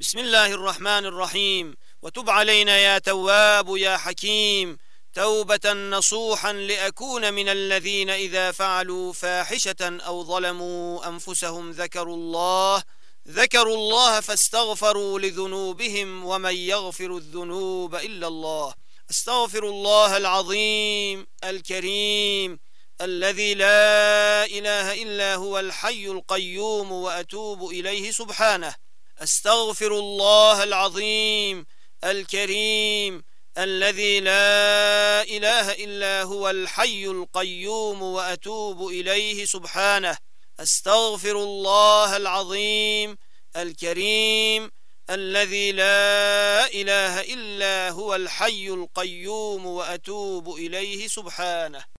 بسم الله الرحمن الرحيم. وتب علينا يا تواب يا حكيم توبة نصوحا لأكون من الذين إذا فعلوا فاحشة أو ظلموا أنفسهم ذكروا الله فاستغفروا لذنوبهم ومن يغفر الذنوب إلا الله. أستغفر الله العظيم الكريم الذي لا إله إلا هو الحي القيوم وأتوب إليه سبحانه. أستغفر الله العظيم الكريم الذي لا إله إلا هو الحي القيوم وأتوب إليه سبحانه. أستغفر الله العظيم الكريم الذي لا إله إلا هو الحي القيوم وأتوب إليه سبحانه.